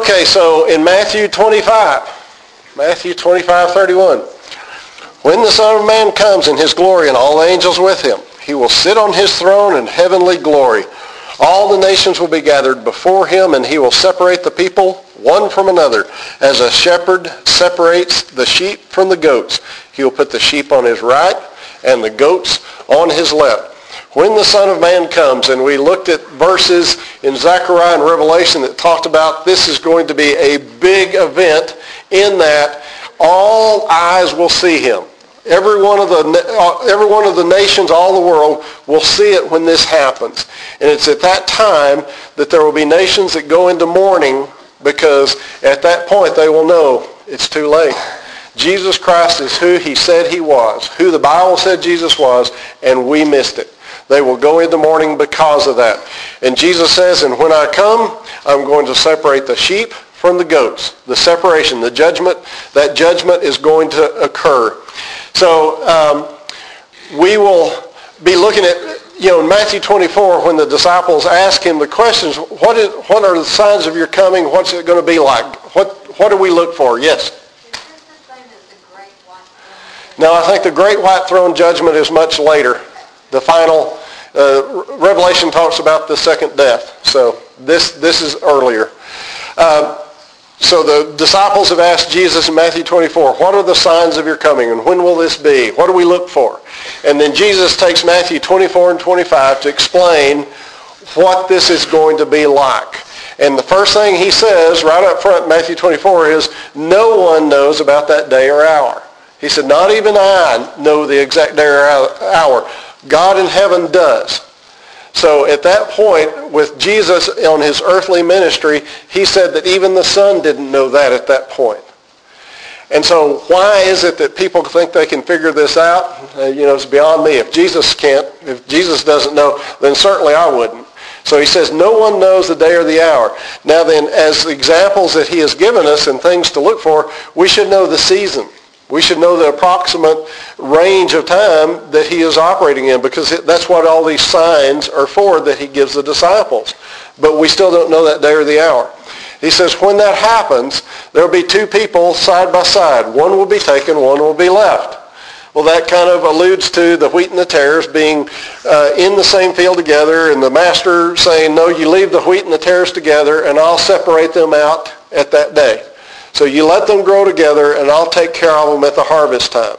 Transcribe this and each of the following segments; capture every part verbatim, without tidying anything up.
Okay, so in Matthew twenty-five, Matthew twenty-five, thirty-one, when the Son of Man comes in his glory and all the angels with him, he will sit on his throne in heavenly glory. All the nations will be gathered before him, and he will separate the people one from another, as a shepherd separates the sheep from the goats. He will put the sheep on his right and the goats on his left. When the Son of Man comes, and we looked at verses in Zechariah and Revelation that talked about this is going to be a big event in that all eyes will see him. Every one of the every one of the nations, all the world, will see it when this happens. And it's at that time that there will be nations that go into mourning, because at that point they will know it's too late. Jesus Christ is who he said he was, who the Bible said Jesus was, and we missed it. They will go into mourning because of that. And Jesus says, and when I come, I'm going to separate the sheep from the goats. The separation, the judgment, that judgment is going to occur. So um, we will be looking at, you know, in Matthew twenty-four, when the disciples ask him the questions, what is, what are the signs of your coming? What's it going to be like? What, what do we look for? Yes? Is this the same as the Great White Throne? No, I think the Great White Throne Judgment is much later. The final, uh, Revelation talks about the second death. So this this is earlier. Uh, so the disciples have asked Jesus in Matthew twenty-four, what are the signs of your coming, and when will this be? What do we look for? And then Jesus takes Matthew twenty-four and twenty-five to explain what this is going to be like. And the first thing he says right up front in Matthew twenty-four is, no one knows about that day or hour. He said, not even I know the exact day or hour. God in heaven does. So at that point, with Jesus on his earthly ministry, he said that even the Son didn't know that at that point. And so why is it that people think they can figure this out? Uh, you know, it's beyond me. If Jesus can't, if Jesus doesn't know, then certainly I wouldn't. So he says, no one knows the day or the hour. Now then, as examples that he has given us and things to look for, we should know the season. We should know the approximate range of time that he is operating in, because that's what all these signs are for that he gives the disciples. But we still don't know that day or the hour. He says when that happens, there will be two people side by side. One will be taken, one will be left. Well, that kind of alludes to the wheat and the tares being uh, in the same field together, and the master saying, no, you leave the wheat and the tares together, and I'll separate them out at that day. So you let them grow together, and I'll take care of them at the harvest time.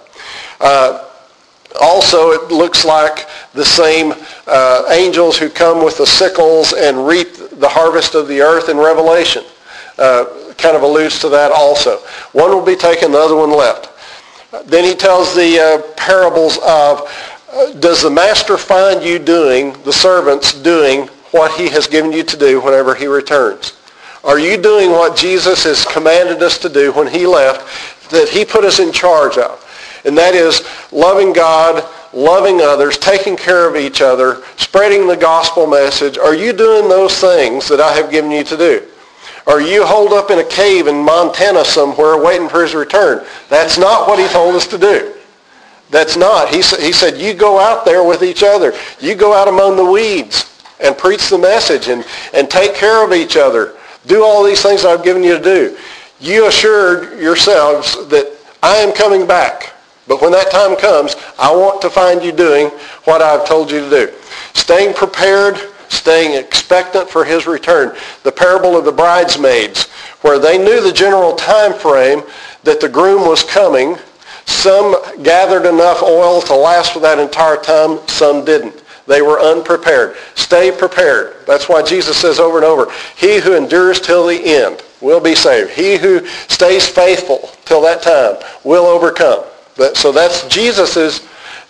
Uh, also, it looks like the same uh, angels who come with the sickles and reap the harvest of the earth in Revelation. Uh, kind of alludes to that also. One will be taken, the other one left. Then he tells the uh, parables of, uh, does the master find you doing, the servants doing what he has given you to do whenever he returns? Are you doing what Jesus has commanded us to do when he left, that he put us in charge of? And that is loving God, loving others, taking care of each other, spreading the gospel message. Are you doing those things that I have given you to do? Are you holed up in a cave in Montana somewhere waiting for his return? That's not what he told us to do. That's not. He, he said, you go out there with each other. You go out among the weeds and preach the message and, and take care of each other. Do all these things I've given you to do. You assured yourselves that I am coming back. But when that time comes, I want to find you doing what I've told you to do. Staying prepared, staying expectant for his return. The parable of the bridesmaids, where they knew the general time frame that the groom was coming. Some gathered enough oil to last for that entire time. Some didn't. They were unprepared. Stay prepared. That's why Jesus says over and over, he who endures till the end will be saved. He who stays faithful till that time will overcome. But, so that's Jesus'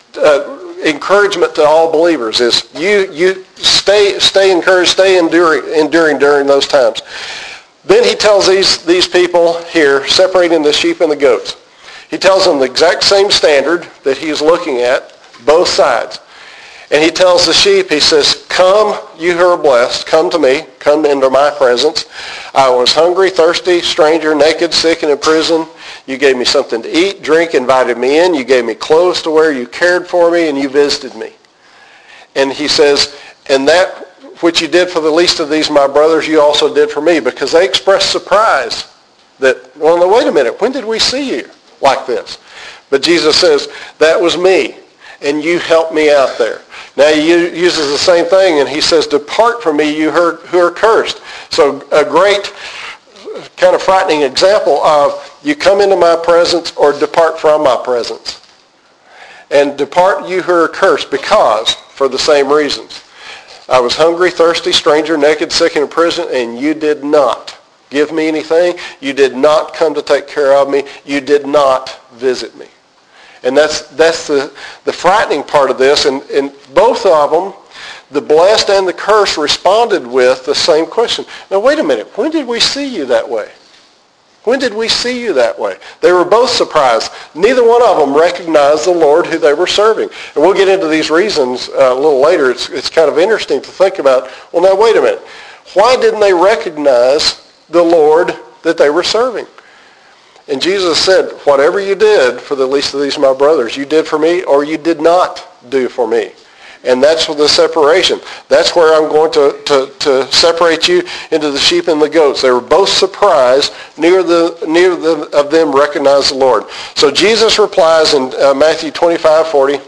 uh, encouragement to all believers is you you stay stay encouraged, stay enduring, enduring during those times. Then he tells these, these people here, separating the sheep and the goats. He tells them the exact same standard that he's looking at, both sides. And he tells the sheep, he says, come, you who are blessed, come to me, come into my presence. I was hungry, thirsty, stranger, naked, sick, and in prison. You gave me something to eat, drink, invited me in. You gave me clothes to wear, you cared for me, and you visited me. And he says, and that which you did for the least of these, my brothers, you also did for me. Because they expressed surprise that, well, no, wait a minute, when did we see you like this? But Jesus says, that was me, and you helped me out there. Now he uses the same thing, and he says, depart from me, you who are cursed. So a great kind of frightening example of you come into my presence or depart from my presence. And depart you who are cursed, because, for the same reasons. I was hungry, thirsty, stranger, naked, sick, and in prison, and you did not give me anything. You did not come to take care of me. You did not visit me. And that's that's the, the frightening part of this. And, and both of them, the blessed and the cursed, responded with the same question. Now, wait a minute. When did we see you that way? When did we see you that way? They were both surprised. Neither one of them recognized the Lord who they were serving. And we'll get into these reasons uh, a little later. It's, it's kind of interesting to think about, well, now, wait a minute. Why didn't they recognize the Lord that they were serving? And Jesus said, whatever you did for the least of these my brothers, you did for me, or you did not do for me. And that's the separation. That's where I'm going to, to, to separate you into the sheep and the goats. They were both surprised. Neither, the, neither of them recognized the Lord. So Jesus replies in uh, Matthew twenty-five, forty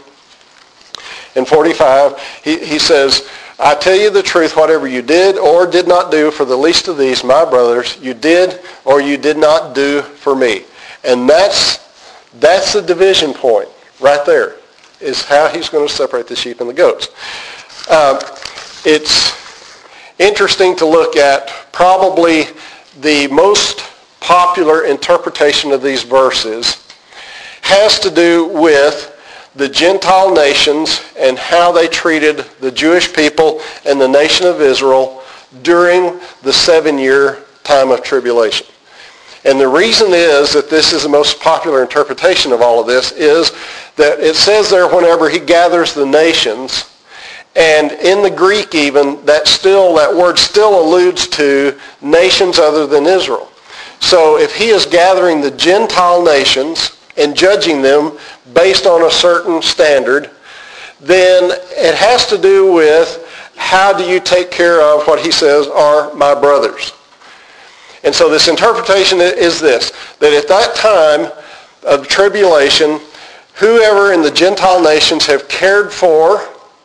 and forty-five. He, he says, I tell you the truth, whatever you did or did not do for the least of these, my brothers, you did or you did not do for me. And that's, that's the division point right there, is how he's going to separate the sheep and the goats. Uh, it's interesting to look at probably the most popular interpretation of these verses has to do with the Gentile nations and how they treated the Jewish people and the nation of Israel during the seven-year time of tribulation. And the reason is that this is the most popular interpretation of all of this is that it says there whenever he gathers the nations, and in the Greek even, that still that word still alludes to nations other than Israel. So if he is gathering the Gentile nations and judging them based on a certain standard, then it has to do with how do you take care of what he says are my brothers. And so this interpretation is this, that at that time of tribulation, whoever in the Gentile nations have cared for,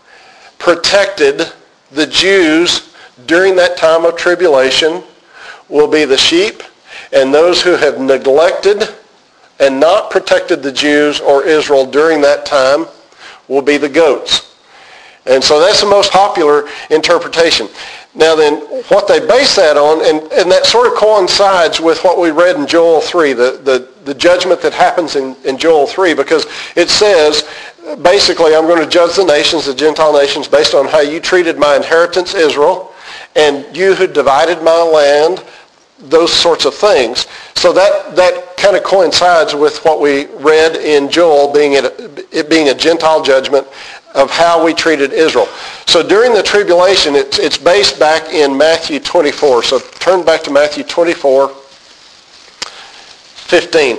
protected the Jews during that time of tribulation will be the sheep, and those who have neglected and not protected the Jews or Israel during that time will be the goats. And so that's the most popular interpretation. Now then, what they base that on, and, and that sort of coincides with what we read in Joel three, the, the, the judgment that happens in, in Joel three, because it says, basically, I'm going to judge the nations, the Gentile nations, based on how you treated my inheritance, Israel, and you who divided my land, those sorts of things. So that, that kind of coincides with what we read in Joel, being it, it being a Gentile judgment of how we treated Israel. So during the tribulation, it's, it's based back in Matthew twenty-four. So turn back to Matthew twenty-four, fifteen.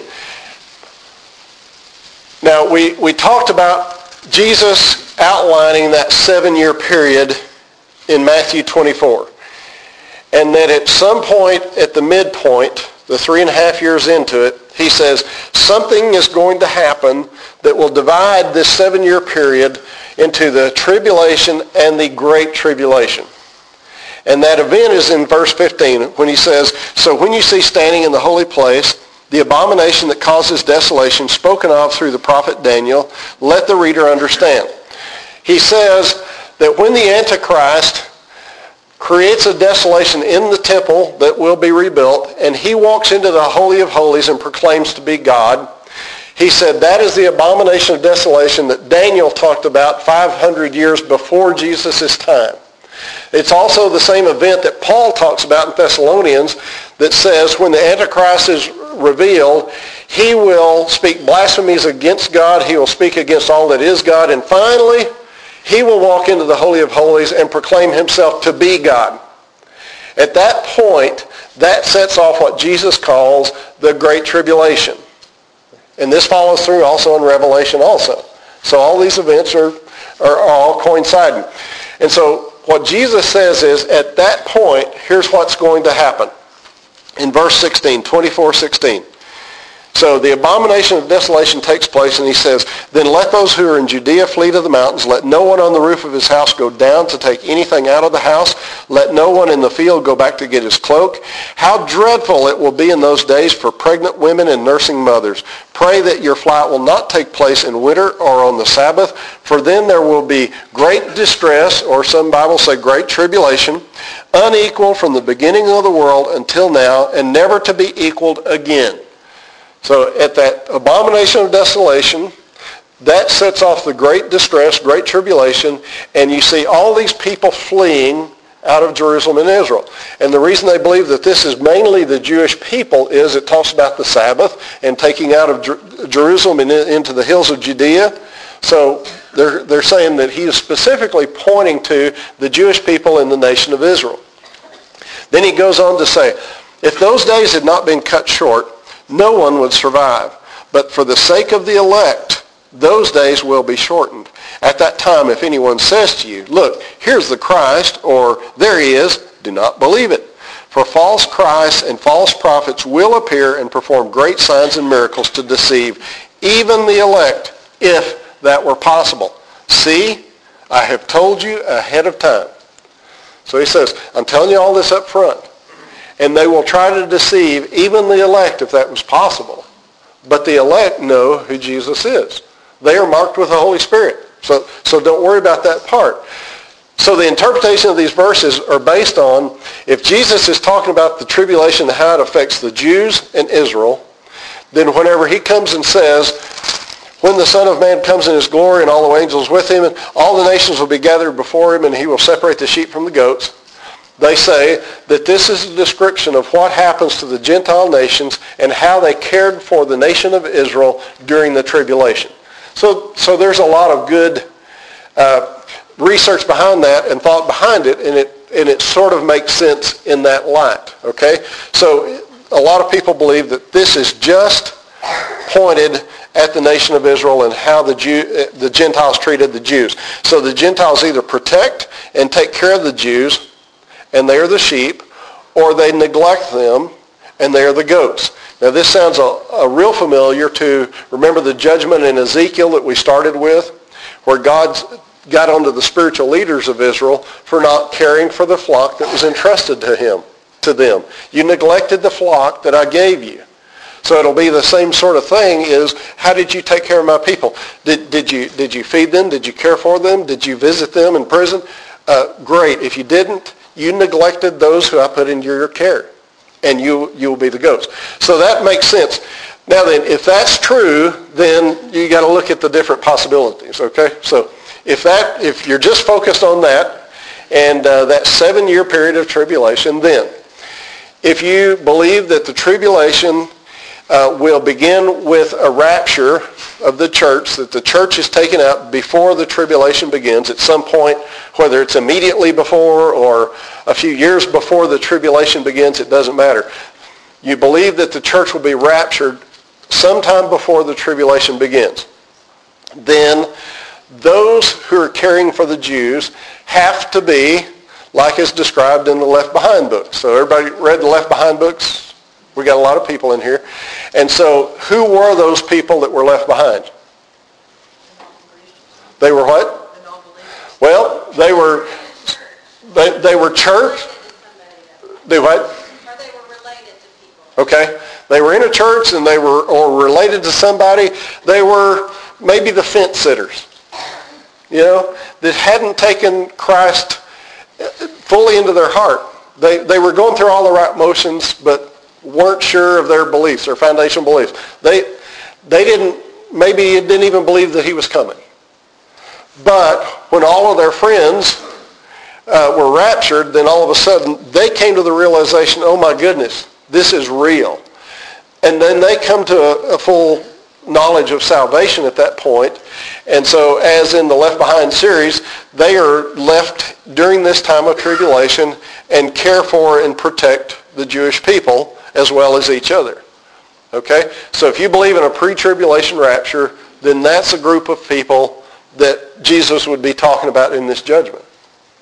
Now, we, we talked about Jesus outlining that seven-year period in Matthew twenty-four. And that at some point at the midpoint, the three and a half years into it, he says, something is going to happen that will divide this seven-year period into the tribulation and the great tribulation. And that event is in verse fifteen when he says, so when you see standing in the holy place the abomination that causes desolation spoken of through the prophet Daniel, let the reader understand. He says that when the Antichrist creates a desolation in the temple that will be rebuilt, and he walks into the Holy of Holies and proclaims to be God, he said that is the abomination of desolation that Daniel talked about five hundred years before Jesus' time. It's also the same event that Paul talks about in Thessalonians that says when the Antichrist is revealed, he will speak blasphemies against God, he will speak against all that is God, and finally, he will walk into the Holy of Holies and proclaim himself to be God. At that point, that sets off what Jesus calls the Great Tribulation. And this follows through also in Revelation also. So all these events are, are all coinciding. And so what Jesus says is, at that point, here's what's going to happen. In verse sixteen, twenty-four sixteen. So the abomination of desolation takes place, and he says, then let those who are in Judea flee to the mountains. Let no one on the roof of his house go down to take anything out of the house. Let no one in the field go back to get his cloak. How dreadful it will be in those days for pregnant women and nursing mothers. Pray that your flight will not take place in winter or on the Sabbath, for then there will be great distress, or some Bibles say great tribulation, unequal from the beginning of the world until now, and never to be equaled again. So at that abomination of desolation, that sets off the great distress, great tribulation, and you see all these people fleeing out of Jerusalem and Israel. And the reason they believe that this is mainly the Jewish people is it talks about the Sabbath and taking out of Jer- Jerusalem and into the hills of Judea. So they're, they're saying that he is specifically pointing to the Jewish people in the nation of Israel. Then he goes on to say, if those days had not been cut short, no one would survive. But for the sake of the elect, those days will be shortened. At that time, if anyone says to you, look, here's the Christ, or there he is, do not believe it. For false Christs and false prophets will appear and perform great signs and miracles to deceive even the elect, if that were possible. See, I have told you ahead of time. So he says, I'm telling you all this up front. And they will try to deceive even the elect if that was possible. But the elect know who Jesus is. They are marked with the Holy Spirit. So, so don't worry about that part. So the interpretation of these verses are based on, if Jesus is talking about the tribulation and how it affects the Jews and Israel, then whenever he comes and says, when the Son of Man comes in his glory and all the angels with him, and all the nations will be gathered before him, and he will separate the sheep from the goats, they say that this is a description of what happens to the Gentile nations and how they cared for the nation of Israel during the tribulation. So, so there's a lot of good uh, research behind that and thought behind it, and it and it sort of makes sense in that light. Okay, so a lot of people believe that this is just pointed at the nation of Israel and how the Jew, the Gentiles treated the Jews. So the Gentiles either protect and take care of the Jews, and they are the sheep, or they neglect them, and they are the goats. Now this sounds a, a real familiar to, remember the judgment in Ezekiel that we started with, where God got onto the spiritual leaders of Israel for not caring for the flock that was entrusted to him, to them. You neglected the flock that I gave you. So it'll be the same sort of thing is, how did you take care of my people? Did, did, you, did you feed them? Did you care for them? Did you visit them in prison? Uh, great. If you didn't, you neglected those who I put into your care, and you you will be the goats. So that makes sense. Now then, if that's true, then you got to look at the different possibilities. Okay, so if that if you're just focused on that and uh, that seven-year period of tribulation, then if you believe that the tribulation uh, will begin with a rapture of the church, that the church is taken out before the tribulation begins at some point, whether it's immediately before or a few years before the tribulation begins, it doesn't matter. You believe that the church will be raptured sometime before the tribulation begins. Then those who are caring for the Jews have to be like is described in the Left Behind books. So everybody read the Left Behind books? We got a lot of people in here. And so who were those people that were left behind? They were what? Well, they were they, they were church. They what? Or they were related to people. Okay. They were in a church and they were or related to somebody. They were maybe the fence sitters, you know, that hadn't taken Christ fully into their heart. They they were going through all the right motions, but weren't sure of their beliefs, their foundational beliefs. They they didn't, maybe didn't even believe that he was coming. But when all of their friends uh, were raptured, then all of a sudden they came to the realization, oh my goodness, this is real. And then they come to a, a full knowledge of salvation at that point. And so as in the Left Behind series, they are left during this time of tribulation and care for and protect the Jewish people as well as each other. Okay? So if you believe in a pre-tribulation rapture, then that's a group of people that Jesus would be talking about in this judgment.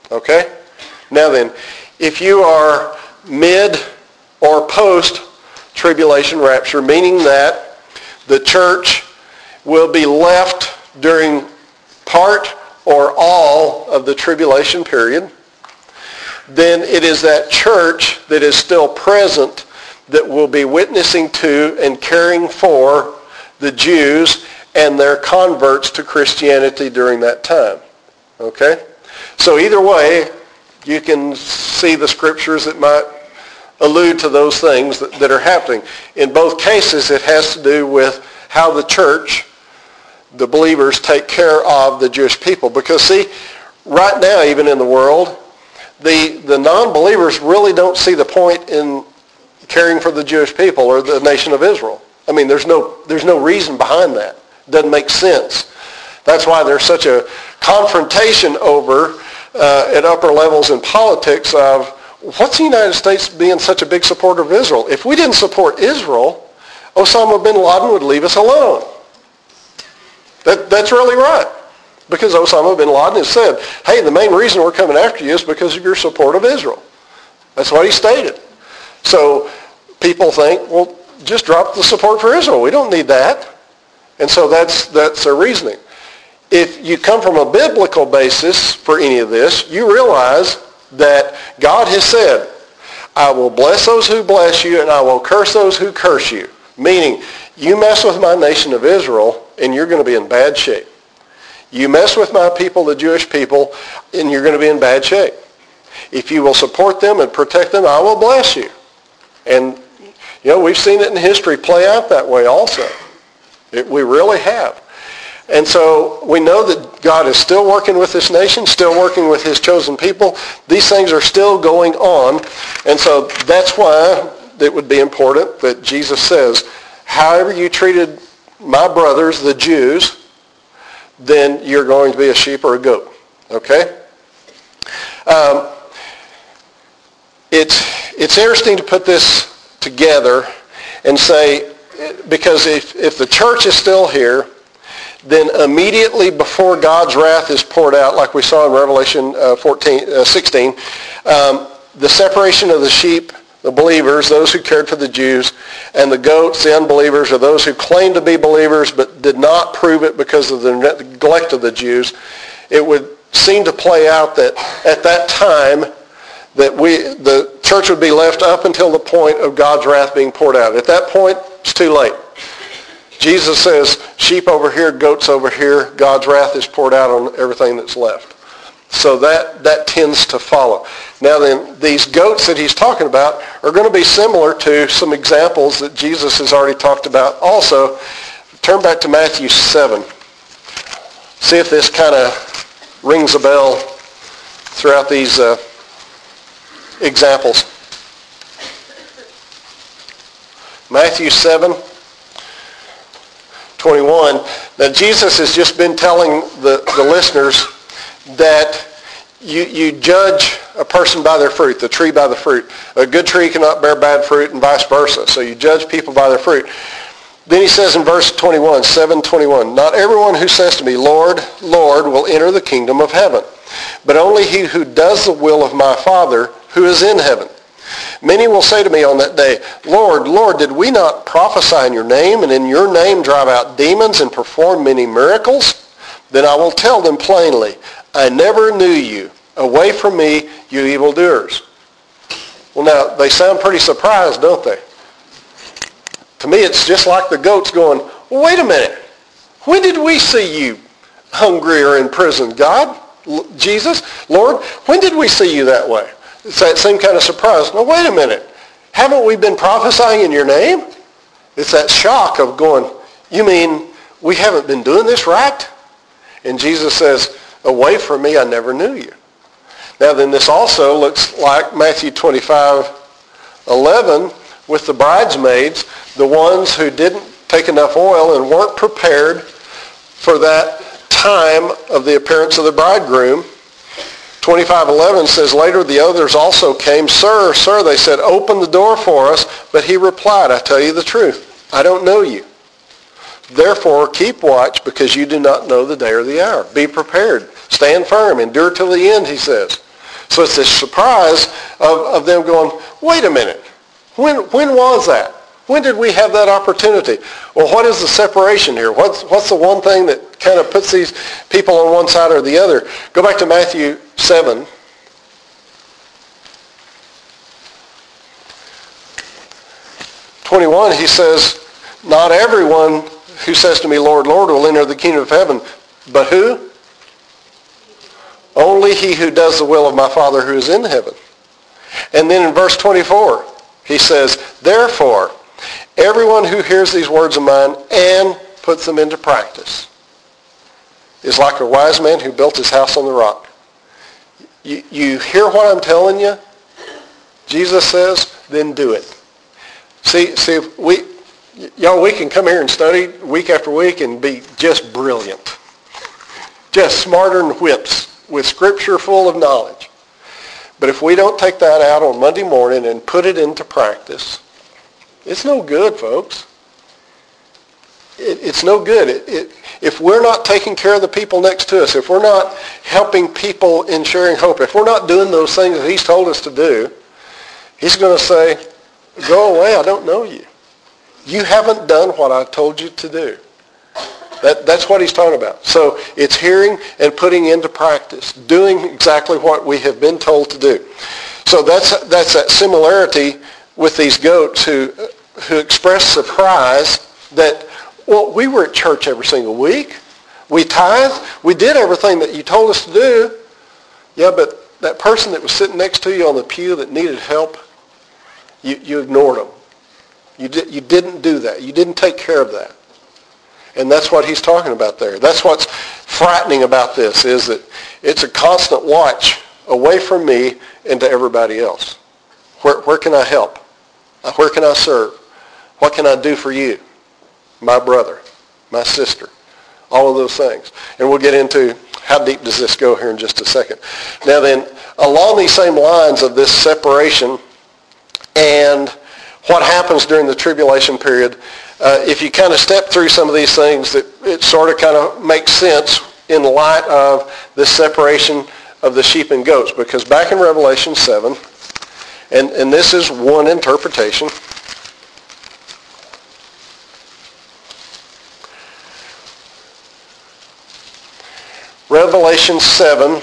Okay? Now then, if you are mid or post-tribulation rapture, meaning that the church will be left during part or all of the tribulation period, then it is that church that is still present that will be witnessing to and caring for the Jews and their converts to Christianity during that time. Okay? So either way, you can see the scriptures that might allude to those things that, that are happening. In both cases, it has to do with how the church, the believers, take care of the Jewish people. Because see, right now, even in the world, the, the non-believers really don't see the point in caring for the Jewish people or the nation of Israel. I mean, there's no, there's no reason behind that. It doesn't make sense. That's why there's such a confrontation over uh, at upper levels in politics of what's the United States being such a big supporter of Israel? If we didn't support Israel, Osama bin Laden would leave us alone. That, that's really right. Because Osama bin Laden has said, hey, the main reason we're coming after you is because of your support of Israel. That's what he stated. So people think, well, just drop the support for Israel. We don't need that. And so that's that's their reasoning. If you come from a biblical basis for any of this, you realize that God has said, I will bless those who bless you and I will curse those who curse you. Meaning, you mess with my nation of Israel and you're going to be in bad shape. You mess with my people, the Jewish people, and you're going to be in bad shape. If you will support them and protect them, I will bless you. And, you know, we've seen it in history play out that way also. It, we really have. And so we know that God is still working with this nation, still working with his chosen people. These things are still going on. And so that's why it would be important that Jesus says, however you treated my brothers, the Jews, then you're going to be a sheep or a goat. Okay? Um, it's, it's interesting to put this together and say, because if, if the church is still here, then immediately before God's wrath is poured out, like we saw in Revelation uh, fourteen, uh, sixteen, um, the separation of the sheep, the believers, those who cared for the Jews, and the goats, the unbelievers, or those who claimed to be believers but did not prove it because of the neglect of the Jews, it would seem to play out that at that time that we, the church would be left up until the point of God's wrath being poured out. At that point, it's too late. Jesus says, sheep over here, goats over here, God's wrath is poured out on everything that's left. So that, that tends to follow. Now then, these goats that he's talking about are going to be similar to some examples that Jesus has already talked about also. Turn back to Matthew seven. See if this kind of rings a bell throughout these uh, examples. Matthew seven. twenty-one. Now Jesus has just been telling the, the listeners that you, you judge a person by their fruit, the tree by the fruit. A good tree cannot bear bad fruit and vice versa. So you judge people by their fruit. Then he says in verse twenty-one, seven twenty-one, not everyone who says to me, Lord, Lord, will enter the kingdom of heaven, but only he who does the will of my Father who is in heaven. Many will say to me on that day, Lord, Lord, did we not prophesy in your name, and in your name drive out demons and perform many miracles? Then I will tell them plainly, I never knew you. Away from me, you evildoers. Well, now, they sound pretty surprised, don't they? To me, it's just like the goats going, well, wait a minute. When did we see you hungry or in prison? God? L- Jesus? Lord? When did we see you that way? It's that same kind of surprise. Now, wait a minute. Haven't we been prophesying in your name? It's that shock of going, you mean we haven't been doing this right? And Jesus says, away from me, I never knew you. Now, then this also looks like Matthew twenty-five eleven with the bridesmaids, the ones who didn't take enough oil and weren't prepared for that time of the appearance of the bridegroom. twenty-five eleven says, later the others also came. Sir, sir, they said, open the door for us. But he replied, I tell you the truth, I don't know you. Therefore, keep watch, because you do not know the day or the hour. Be prepared. Stand firm. Endure till the end, he says. So it's this surprise of, of them going, wait a minute, when when was that? When did we have that opportunity? Well, what is the separation here? What's, what's the one thing that kind of puts these people on one side or the other? Go back to Matthew seven. twenty-one, he says, not everyone who says to me, Lord, Lord, will enter the kingdom of heaven, but who? Only he who does the will of my Father who is in heaven. And then in verse twenty-four, he says, therefore, everyone who hears these words of mine and puts them into practice is like a wise man who built his house on the rock. You, you hear what I'm telling you? Jesus says, then do it. See, see, we, y'all, we can come here and study week after week and be just brilliant. Just smarter than whips with Scripture full of knowledge. But if we don't take that out on Monday morning and put it into practice, it's no good, folks. It, it's no good. It, it, if we're not taking care of the people next to us, if we're not helping people in sharing hope, if we're not doing those things that he's told us to do, he's going to say, go away, I don't know you. You haven't done what I told you to do. That, that's what he's talking about. So it's hearing and putting into practice, doing exactly what we have been told to do. So that's that's that similarity with these goats who who express surprise that, well, we were at church every single week. We tithed. We did everything that you told us to do. Yeah, but that person that was sitting next to you on the pew that needed help, you, you ignored them. You, di- you didn't do that. You didn't take care of that. And that's what he's talking about there. That's what's frightening about this, is that it's a constant watch away from me and to everybody else. Where, where can I help? Where can I serve? What can I do for you? My brother, my sister, all of those things. And we'll get into how deep does this go here in just a second. Now then, along these same lines of this separation and what happens during the tribulation period, uh, if you kind of step through some of these things, that it sort of kind of makes sense in light of this separation of the sheep and goats. Because back in Revelation seven, and, and this is one interpretation, Revelation seven,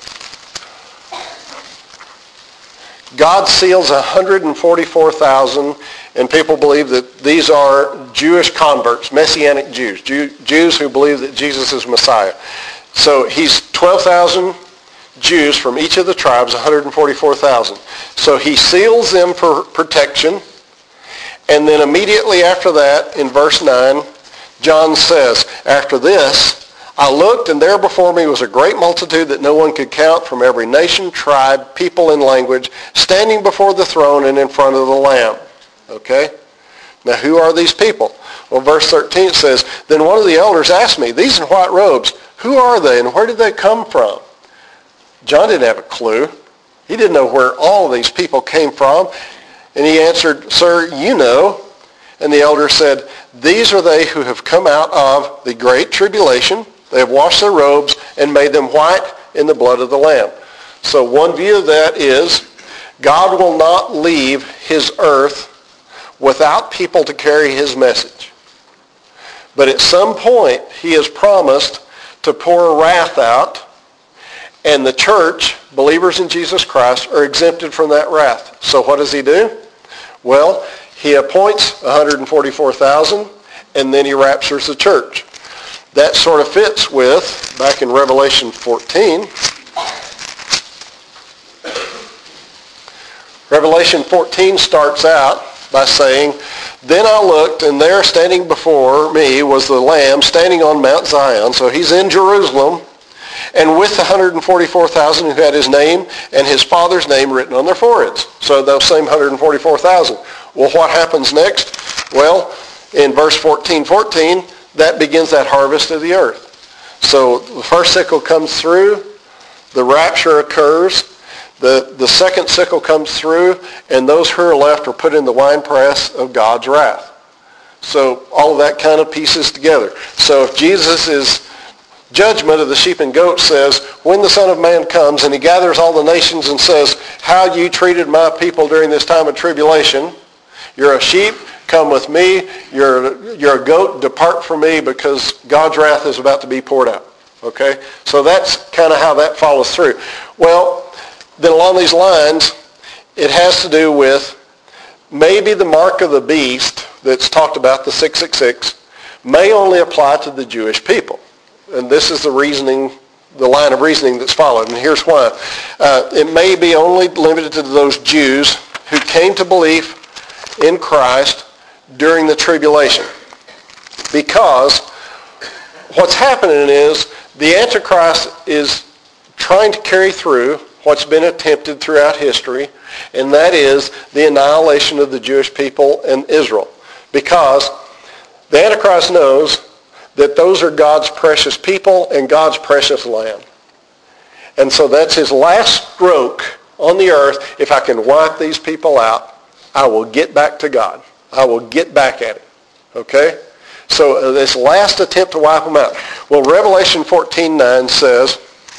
God seals one hundred forty-four thousand, and people believe that these are Jewish converts, Messianic Jews, Jew, Jews who believe that Jesus is Messiah. So he's twelve thousand Jews from each of the tribes, one hundred forty-four thousand. So he seals them for protection, and then immediately after that, in verse nine, John says, after this, I looked, and there before me was a great multitude that no one could count, from every nation, tribe, people, and language, standing before the throne and in front of the Lamb. Okay? Now, who are these people? Well, verse thirteen says, then one of the elders asked me, these in white robes, who are they and where did they come from? John didn't have a clue. He didn't know where all of these people came from. And he answered, sir, you know. And the elder said, these are they who have come out of the great tribulation. They have washed their robes and made them white in the blood of the Lamb. So one view of that is God will not leave his earth without people to carry his message. But at some point, he has promised to pour wrath out, and the church, believers in Jesus Christ, are exempted from that wrath. So what does he do? Well, he appoints one hundred forty-four thousand, and then he raptures the church. That sort of fits with, back in Revelation fourteen, Revelation fourteen starts out by saying, then I looked, and there standing before me was the Lamb standing on Mount Zion. So he's in Jerusalem, and with the one hundred forty-four thousand who had his name and his Father's name written on their foreheads. So those same one hundred forty-four thousand. Well, what happens next? Well, in verse fourteen fourteen, that begins that harvest of the earth. So the first sickle comes through, the rapture occurs, the, the second sickle comes through, and those who are left are put in the winepress of God's wrath. So all of that kind of pieces together. So if Jesus is judgment of the sheep and goats says, when the Son of Man comes and he gathers all the nations and says, how you treated my people during this time of tribulation, you're a sheep, come with me. You're, you're a goat, depart from me, because God's wrath is about to be poured out. Okay? So that's kind of how that follows through. Well, then along these lines, it has to do with maybe the mark of the beast that's talked about, the six six six, may only apply to the Jewish people. And this is the reasoning, the line of reasoning that's followed. And here's why. Uh, it may be only limited to those Jews who came to belief in Christ during the tribulation. Because what's happening is the Antichrist is trying to carry through what's been attempted throughout history, and that is the annihilation of the Jewish people and Israel. Because the Antichrist knows that those are God's precious people and God's precious land. And so that's his last stroke on the earth. If I can wipe these people out, I will get back to God. I will get back at him. Okay? So uh, this last attempt to wipe them out. Well, Revelation fourteen nine says,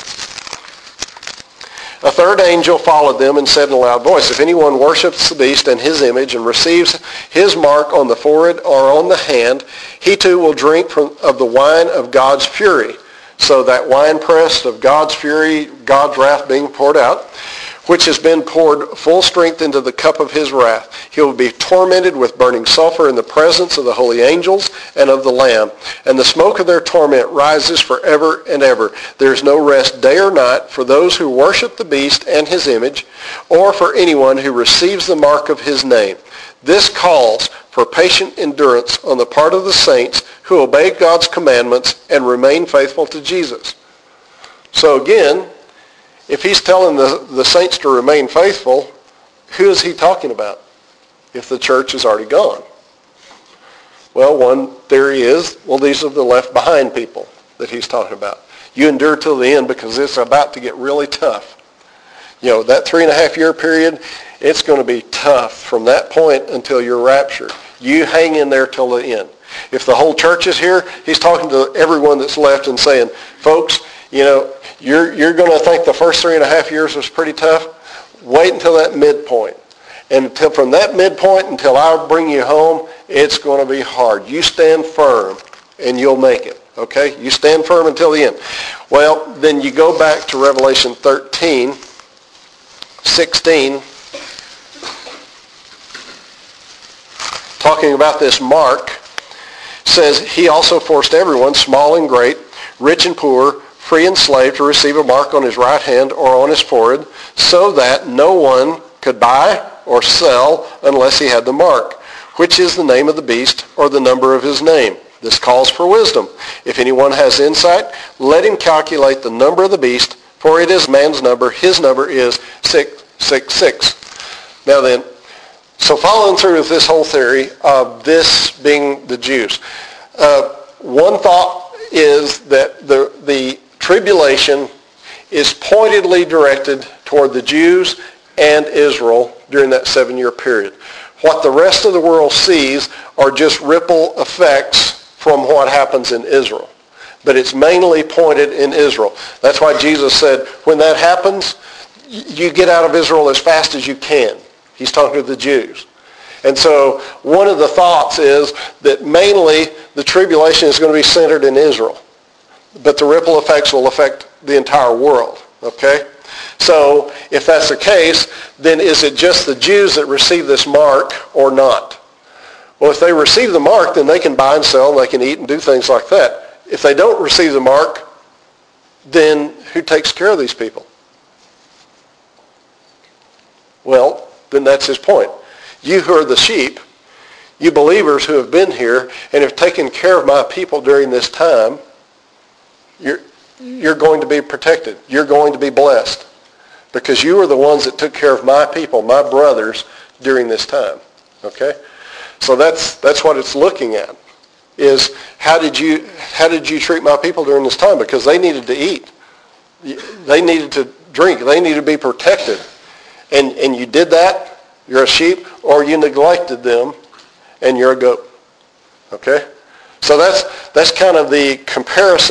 a third angel followed them and said in a loud voice, if anyone worships the beast and his image and receives his mark on the forehead or on the hand, he too will drink from, of the wine of God's fury. So that wine press of God's fury, God's wrath being poured out, which has been poured full strength into the cup of his wrath. He will be tormented with burning sulfur in the presence of the holy angels and of the Lamb. And the smoke of their torment rises forever and ever. There is no rest day or night for those who worship the beast and his image, or for anyone who receives the mark of his name. This calls for patient endurance on the part of the saints who obey God's commandments and remain faithful to Jesus. So again, if he's telling the, the saints to remain faithful, who is he talking about if the church is already gone? Well, one theory is, well, these are the left behind people that he's talking about. You endure till the end because it's about to get really tough. You know, that three and a half year period, it's going to be tough from that point until you're raptured. You hang in there till the end. If the whole church is here, he's talking to everyone that's left and saying, folks, you know, you're, you're going to think the first three and a half years was pretty tough. Wait until that midpoint. And until, from that midpoint until I bring you home, it's going to be hard. You stand firm and you'll make it. Okay? You stand firm until the end. Well, then you go back to Revelation thirteen, sixteen, talking about this mark, says, he also forced everyone, small and great, rich and poor, free and slave, to receive a mark on his right hand or on his forehead, so that no one could buy or sell unless he had the mark, which is the name of the beast or the number of his name. This calls for wisdom. If anyone has insight, let him calculate the number of the beast, for it is man's number. His number is six six six. Now then, so following through with this whole theory of this being the Jews, uh, one thought is that the, the tribulation is pointedly directed toward the Jews and Israel during that seven-year period. What the rest of the world sees are just ripple effects from what happens in Israel. But it's mainly pointed in Israel. That's why Jesus said, when that happens, you get out of Israel as fast as you can. He's talking to the Jews. And so one of the thoughts is that mainly the tribulation is going to be centered in Israel. But the ripple effects will affect the entire world. Okay? So if that's the case, then is it just the Jews that receive this mark or not? Well, if they receive the mark, then they can buy and sell, and they can eat and do things like that. If they don't receive the mark, then who takes care of these people? Well, then that's his point. You who are the sheep, you believers who have been here and have taken care of my people during this time, you're, you're going to be protected. You're going to be blessed because you are the ones that took care of my people, my brothers, during this time. Okay? So that's that's what it's looking at, is how did you how did you treat my people during this time? Because they needed to eat. They needed to drink. They needed to be protected. And and you did that, you're a sheep, or you neglected them, and you're a goat. Okay? So that's that's kind of the comparisons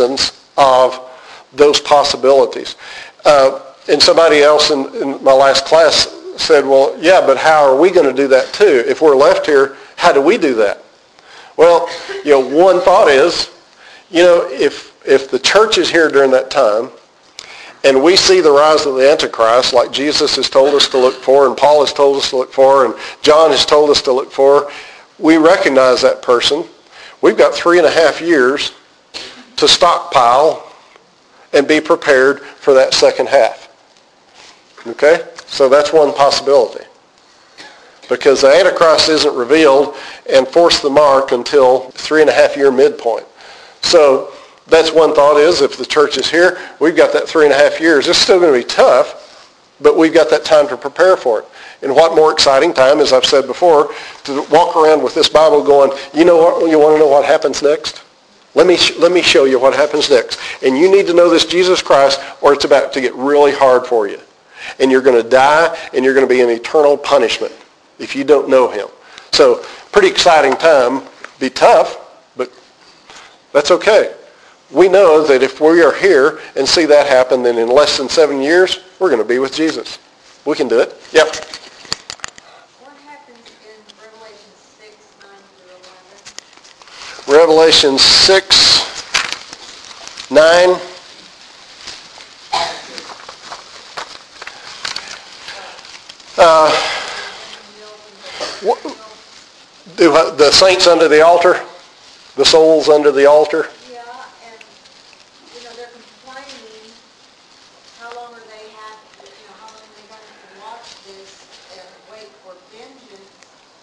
of those possibilities. Uh, and somebody else in, in my last class said, well, yeah, but how are we going to do that too? If we're left here, how do we do that? Well, you know, one thought is, you know, if if the church is here during that time, and we see the rise of the Antichrist, like Jesus has told us to look for, and Paul has told us to look for, and John has told us to look for, we recognize that person. We've got three and a half years to stockpile and be prepared for that second half. Okay? So that's one possibility. Because the Antichrist isn't revealed and forced the mark until three and a half year midpoint. So that's one thought is if the church is here, we've got that three and a half years. It's still going to be tough, but we've got that time to prepare for it. And what more exciting time, as I've said before, to walk around with this Bible going, you know what, you want to know what happens next? Let me, sh- let me show you what happens next. And you need to know this Jesus Christ or it's about to get really hard for you. And you're going to die and you're going to be in eternal punishment if you don't know him. So pretty exciting time. Be tough, but that's okay. We know that if we are here and see that happen, then in less than seven years, we're going to be with Jesus. We can do it. Yep. What happens in Revelation six, nine through eleven? Revelation six, nine. Uh, what, do the saints under the altar, the souls under the altar. Yeah, and, you know, they're complaining, how long are they have, you know, how long are they going to watch this and wait for vengeance?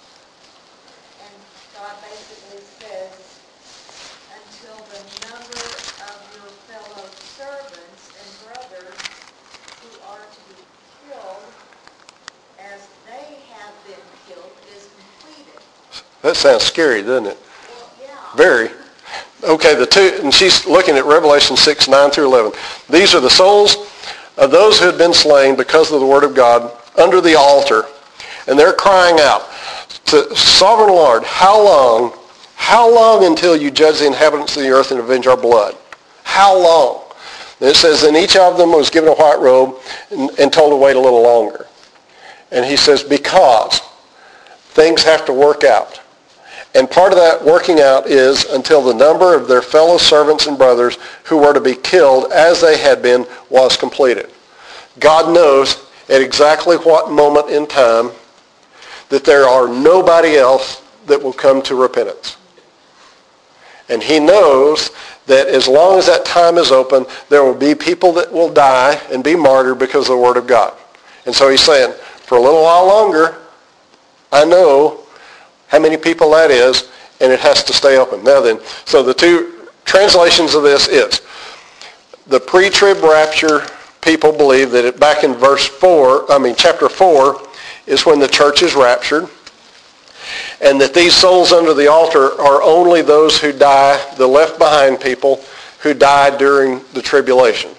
And God basically says, until the number of your fellow servants and brothers who are to be killed as they have been killed is completed. That sounds scary, doesn't it? Well, yeah. Very. Okay, the two, and she's looking at Revelation six, nine through eleven. These are the souls of those who had been slain because of the word of God under the altar. And they're crying out to Sovereign Lord, how long, how long until you judge the inhabitants of the earth and avenge our blood? How long? And it says, and each of them was given a white robe and, and told to wait a little longer. And he says, because things have to work out. And part of that working out is until the number of their fellow servants and brothers who were to be killed as they had been was completed. God knows at exactly what moment in time that there are nobody else that will come to repentance. And he knows that as long as that time is open, there will be people that will die and be martyred because of the word of God. And so he's saying, for a little while longer, I know how many people that is, and it has to stay open. Now then, so the two translations of this is, the pre-trib rapture people believe that it, back in verse four, I mean chapter four, is when the church is raptured, and that these souls under the altar are only those who die, the left behind people, who died during the tribulation.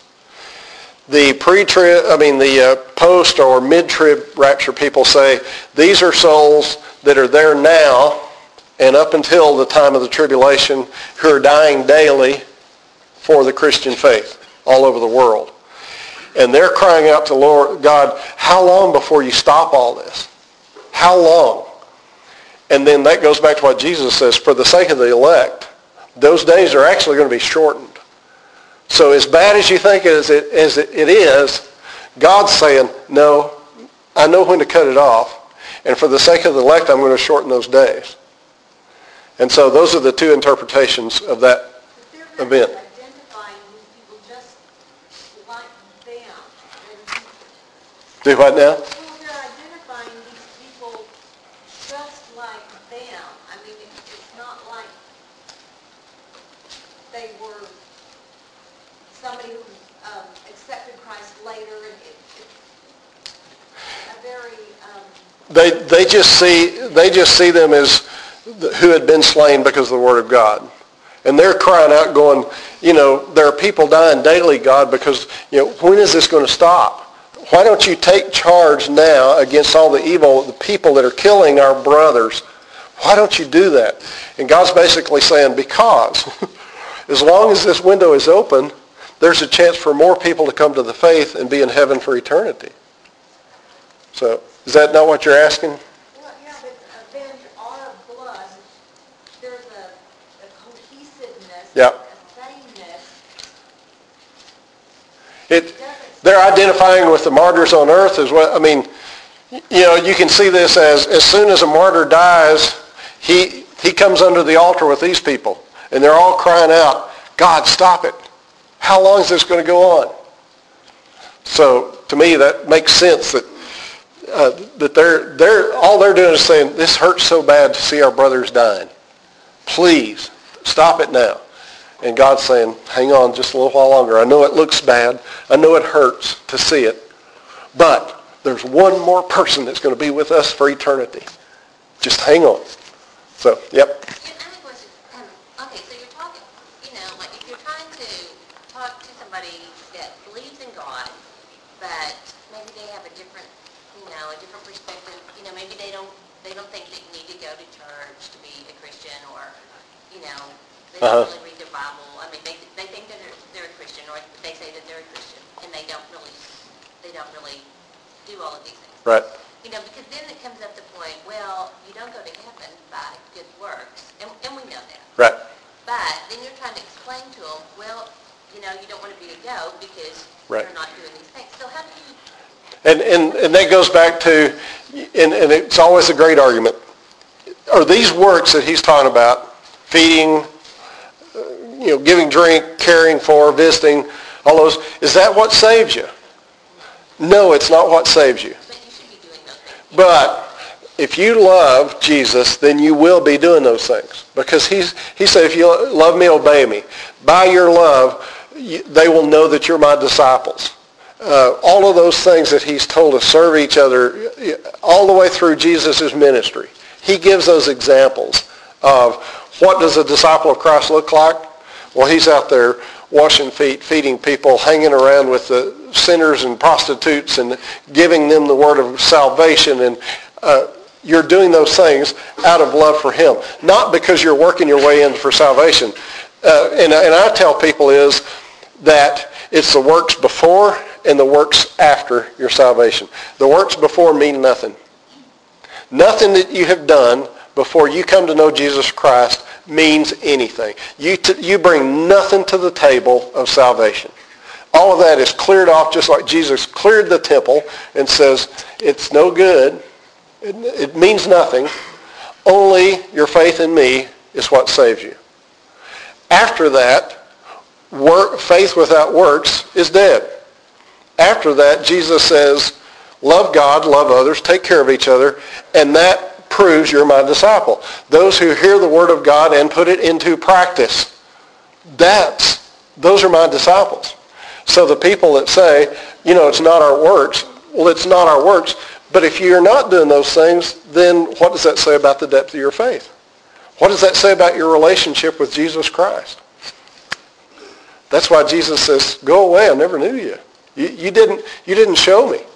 The pre-trib, I mean the uh, post or mid-trib rapture people say these are souls that are there now and up until the time of the tribulation who are dying daily for the Christian faith all over the world. And they're crying out to Lord God, how long before you stop all this? How long? And then that goes back to what Jesus says, for the sake of the elect, those days are actually going to be shortened. So as bad as you think as it, as it is, God's saying, no, I know when to cut it off. And for the sake of the elect, I'm going to shorten those days. And so those are the two interpretations of that event. Identifying these people just like them. Do what now? Well, they're identifying these people just like them. I mean, it, it's not like they were somebody who um, accepted Christ later. And it, it, a very um, They they just see they just see them as who had been slain because of the word of God. And they're crying out going, you know, there are people dying daily, God, because, you know, when is this going to stop? Why don't you take charge now against all the evil, the people that are killing our brothers? Why don't you do that? And God's basically saying, because As long as this window is open, there's a chance for more people to come to the faith and be in heaven for eternity. So, is that not what you're asking? Well, yeah, but avenge our blood. There's a, a cohesiveness, Yeah. a sameness. It, they're identifying with the martyrs on earth as well. I mean, you know, you can see this as as soon as a martyr dies, he he comes under the altar with these people, and they're all crying out, God, stop it. How long is this going to go on? So to me, that makes sense that uh, that they're they're all they're doing is saying, this hurts so bad to see our brothers dying. Please stop it now. And God's saying, hang on just a little while longer. I know it looks bad. I know it hurts to see it. But there's one more person that's going to be with us for eternity. Just hang on. So, yep. And I have a question. Um, okay, so you're talking, you know, like if you're trying to talk to somebody that believes in God, but maybe they have a different, you know, a different perspective. You know, maybe they don't, they don't think that you need to go to church to be a Christian, or, you know, they don't Uh-huh. really read their Bible. I mean, they they think that they're, they're a Christian, or they say that they're a Christian, and they don't really, they don't really do all of these things. Right. You know, because then it comes up the point, well, you don't go to heaven by good works, and, and we know that. Right. But then you're trying to explain to them, well, you know, you don't want to be a goat because Right. you're not doing these things. So how do you... And, and, and that goes back to, and, and it's always a great argument, are these works that he's talking about, feeding, uh, you know, giving drink, caring for, visiting, all those, is that what saves you? No, it's not what saves you. But you should be doing those things. But if you love Jesus, then you will be doing those things. Because he's, he said, if you love me, obey me. By your love, you, they will know that you're my disciples. Uh, all of those things that he's told us, serve each other, all the way through Jesus' ministry. He gives those examples of what does a disciple of Christ look like? Well, he's out there washing feet, feeding people, hanging around with the sinners and prostitutes and giving them the word of salvation. And uh, you're doing those things out of love for him, not because you're working your way in for salvation. Uh, and, and I tell people is that it's the works before and the works after your salvation. The works before mean nothing. Nothing that you have done before you come to know Jesus Christ means anything. You, t- you bring nothing to the table of salvation. All of that is cleared off just like Jesus cleared the temple and says, it's no good. It, it means nothing. Only your faith in me is what saves you. After that, work, faith without works is dead. After that, Jesus says, love God, love others, take care of each other, and that proves you're my disciple. Those who hear the word of God and put it into practice, that's, those are my disciples. So the people that say, you know, it's not our works, well, it's not our works, but if you're not doing those things, then what does that say about the depth of your faith? What does that say about your relationship with Jesus Christ? That's why Jesus says, go away, I never knew you. You, you didn't, you didn't show me.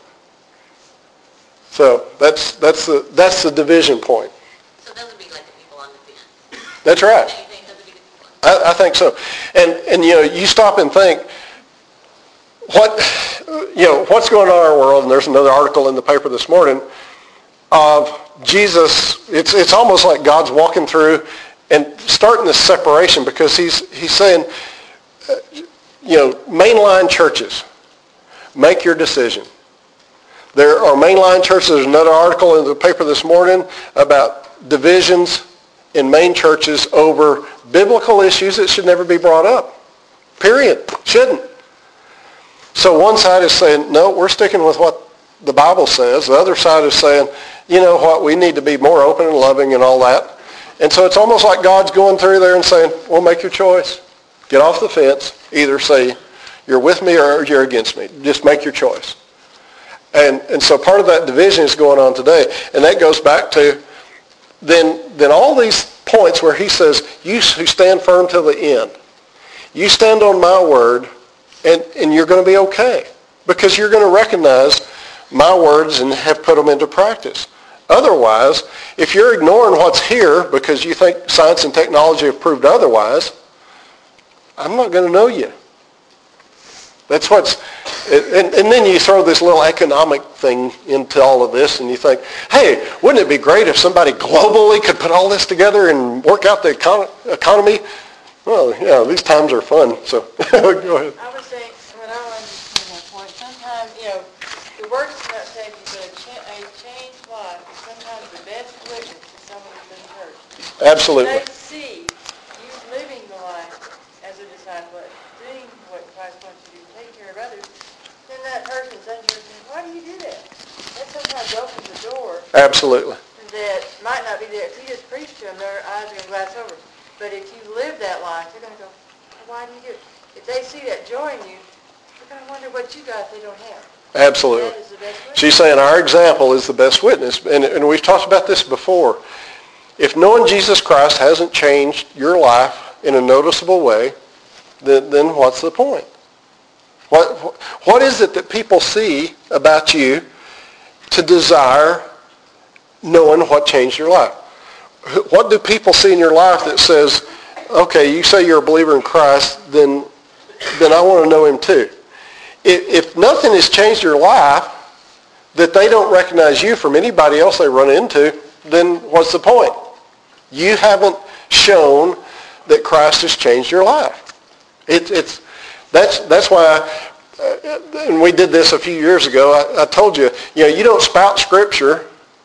So that's that's the that's the division point. So those would be like the people on the fence. That's right. Do you think those would be the people on the I, I think so. And and you know, you stop and think, what you know, what's going on in our world? And there's another article in the paper this morning of Jesus. It's it's almost like God's walking through and starting this separation because he's he's saying, uh, you know, mainline churches, make your decision. There are mainline churches. There's another article in the paper this morning about divisions in main churches over biblical issues that should never be brought up. Period. Shouldn't. So one side is saying, no, we're sticking with what the Bible says. The other side is saying, you know what, we need to be more open and loving and all that. And so it's almost like God's going through there and saying, well, make your choice. Get off the fence. Either say you're with me or you're against me. Just make your choice. And and so part of that division is going on today. And that goes back to then then all these points where he says, you who stand firm till the end. You stand on my word and, and you're going to be okay. Because you're going to recognize my words and have put them into practice. Otherwise, if you're ignoring what's here because you think science and technology have proved otherwise, I'm not going to know you. That's what's, and, and then you throw this little economic thing into all of this, and you think, hey, wouldn't it be great if somebody globally could put all this together and work out the econ- economy? Well, yeah, these times are fun, so go ahead. I would say, when I was to that point, sometimes, you know, the word does not say you but a, cha- a changed life is sometimes the best witness to someone who's been hurt. Absolutely. They see you living the life as a disciple, doing what Christ wants you to do, take care of others, then that person, such a person, why do you do that? That sometimes opens the door Absolutely. that might not be there. If you just preach to them, their eyes are going to glass over. But if you live that life, they're going to go, why do you do it? If they see that joy in you, they're going to wonder what you got they don't have. Absolutely. That is the best witness. She's saying our example is the best witness. And, and we've talked about this before. If knowing Jesus Christ hasn't changed your life in a noticeable way, then, then what's the point? What, what is it that people see about you to desire knowing what changed your life? What do people see in your life that says, okay, you say you're a believer in Christ, then then I want to know him too. If, if nothing has changed your life, that they don't recognize you from anybody else they run into, then what's the point? You haven't shown that Christ has changed your life. It, it's that's that's why, uh, and we did this a few years ago. I, I told you, you know, you don't spout Scripture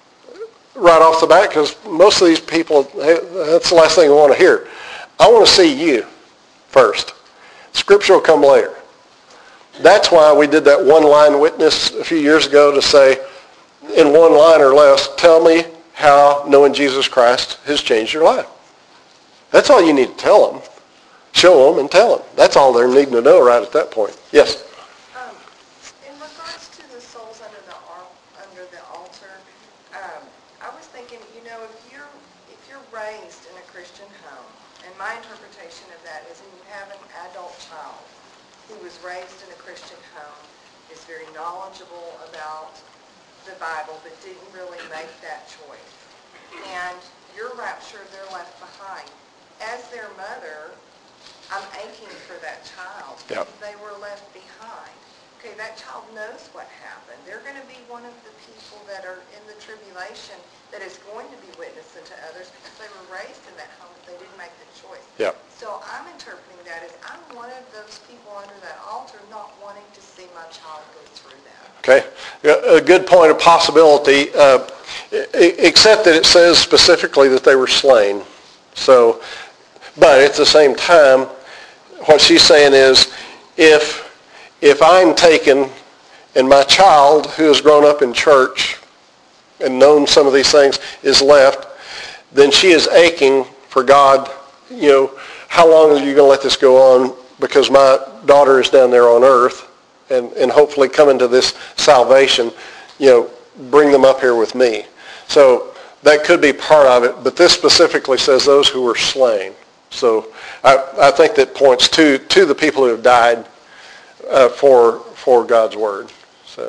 right off the bat, because most of these people, that's the last thing I want to hear. I want to see you first. Scripture will come later. That's why we did that one-line witness a few years ago to say, in one line or less, tell me how knowing Jesus Christ has changed your life. That's all you need to tell them. Show them and tell them. That's all they're needing to know right at that point. Yes? Um, in regards to the souls under the ar- under the altar, um, I was thinking, you know, if you're if you're raised in a Christian home, and my interpretation of that is, when you have an adult child who was raised in a Christian home, is very knowledgeable about the Bible, but didn't really make that choice, and you're raptured, they're left behind. As their mother, I'm aching for that child. Yep. They were left behind. Okay, that child knows what happened. They're going to be one of the people that are in the tribulation that is going to be witnessing to others because they were raised in that home, but they didn't make the choice. Yep. So I'm interpreting that as I'm one of those people under that altar not wanting to see my child go through that. Okay. A good point of possibility, uh, except that it says specifically that they were slain. So, but at the same time, what she's saying is, if if I'm taken and my child who has grown up in church and known some of these things is left, then she is aching for God, you know, how long are you going to let this go on? Because my daughter is down there on earth, and, and hopefully coming to this salvation, you know, bring them up here with me. So that could be part of it, but this specifically says those who were slain. So I, I think that points to, to the people who have died uh, for for God's word. So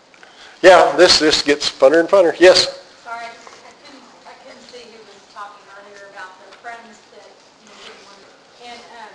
yeah, this this gets funner and funner. Yes. Sorry, I just I couldn't I couldn't see who was talking earlier about the friends that you know, didn't want to. And um,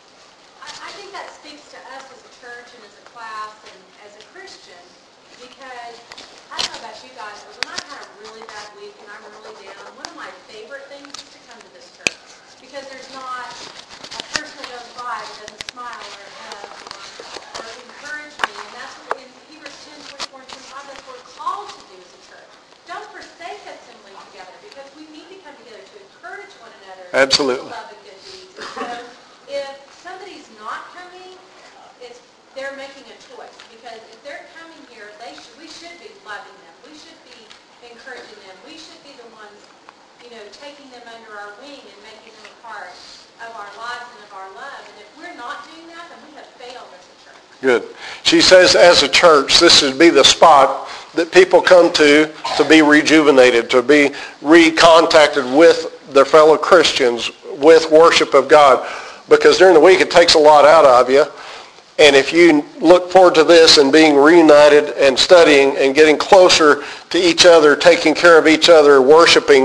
I, I think that speaks to us as a church and as a class and as a Christian, because I don't know about you guys, but when I've had a really bad week and I'm really down, one of my favorite things is to come to this church, because there's not a person that goes by that doesn't smile or hug or, or encourage me. And that's what in Hebrews ten, twenty-four and twenty-five, that's what we're called to do as a church. Don't forsake assembling together, because we need to come together to encourage one another. Absolutely. To love and good deeds. And so if somebody's not coming, it's they're making a choice, because if they're coming here, they should, we should be loving them. We should be encouraging them. We should be the ones, you know, taking them under our wing and making them a part of our lives and of our love. And if we're not doing that, then we have failed as a church. Good. She says as a church, this should be the spot that people come to to be rejuvenated, to be recontacted with their fellow Christians, with worship of God. Because during the week it takes a lot out of you. And if you look forward to this and being reunited and studying and getting closer to each other, taking care of each other, worshiping,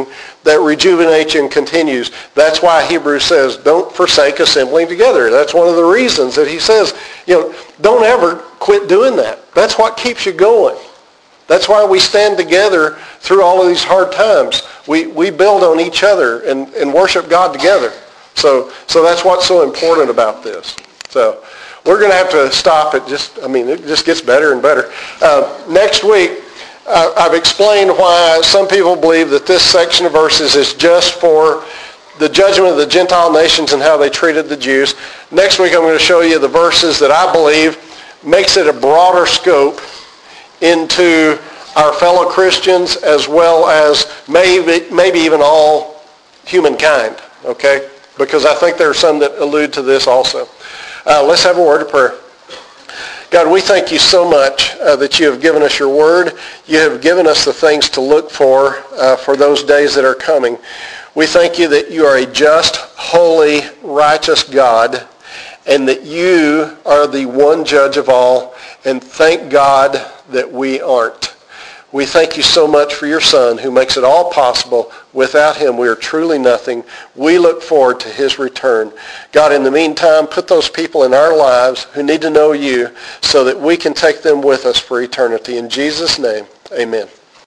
that rejuvenates you and continues. That's why Hebrews says, don't forsake assembling together. That's one of the reasons that he says, you know, don't ever quit doing that. That's what keeps you going. That's why we stand together through all of these hard times. We we build on each other and, and worship God together. So so that's what's so important about this. So we're going to have to stop it. Just I mean, it just gets better and better. Uh, next week, Uh, I've explained why some people believe that this section of verses is just for the judgment of the Gentile nations and how they treated the Jews. Next week I'm going to show you the verses that I believe makes it a broader scope into our fellow Christians as well as maybe, maybe even all humankind, okay? Because I think there are some that allude to this also. Uh, let's have a word of prayer. God, we thank you so much uh, that you have given us your word. You have given us the things to look for uh, for those days that are coming. We thank you that you are a just, holy, righteous God, and that you are the one judge of all, and thank God that we aren't. We thank you so much for your Son who makes it all possible. Without him, we are truly nothing. We look forward to his return. God, in the meantime, put those people in our lives who need to know you so that we can take them with us for eternity. In Jesus' name, amen.